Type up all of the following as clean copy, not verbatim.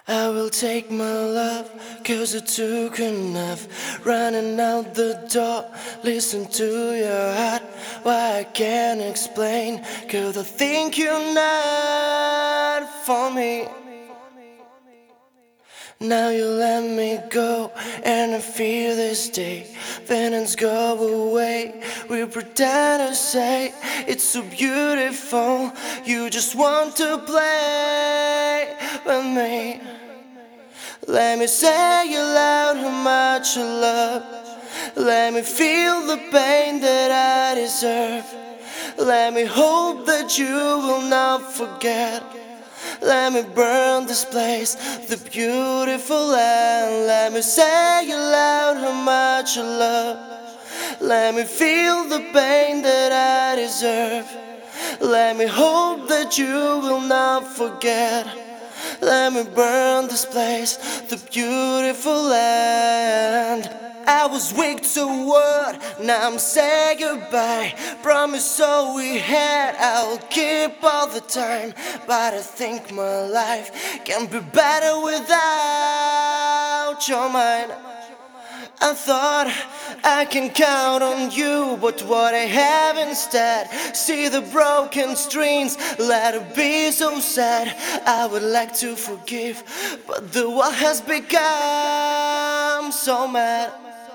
I will take my love, 'cause it took enough. Running out the door, listen to your heart. Why I can't explain, 'cause I think you're not for me. Now you let me go, and I feel this day. Feelings go away, we pretend to say it's so beautiful. You just want to play with me. Let me say it loud how much I love. Let me feel the pain that I deserve. Let me hope that you will not forget. Let me burn this place, the beautiful land. Let me say it loud how much I love. Let me feel the pain that I deserve. Let me hope that you will not forget. Let me burn this place, the beautiful land. I was weak to word, now I'm saying goodbye. Promise all we had, I'll keep all the time. But I think my life can be better without your mind. I thought I can count on you, but what I have instead, see the broken strings, let it be so sad. I would like to forgive, but the world has become so mad.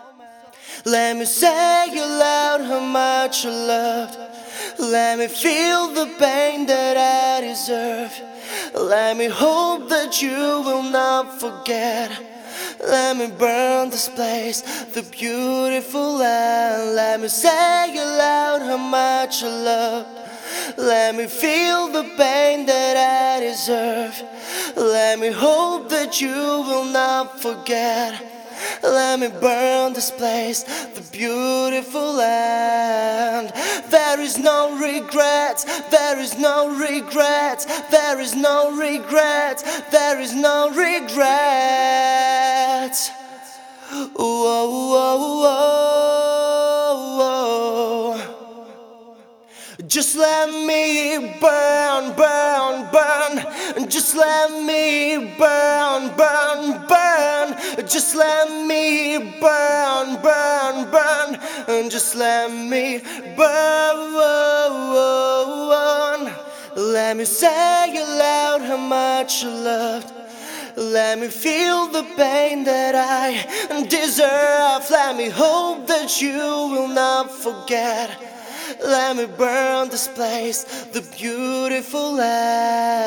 Let me say it loud how much I loved. Let me feel the pain that I deserve. Let me hope that you will not forget. Let me burn this place, the beautiful land. Let me say it loud how much I love. Let me feel the pain that I deserve. Let me hope that you will not forget. Let me burn this place, the beautiful land. There is no regrets, there is no regrets, there is no regrets, there is no regrets. Whoa, whoa, whoa. Just let me burn, burn, burn. Just let me burn, burn, burn. Just let me burn, burn, burn. And just let me burn. Let me say it loud how much I loved. Let me feel the pain that I deserve. Let me hope that you will not forget. Let me burn this place, the beautiful land.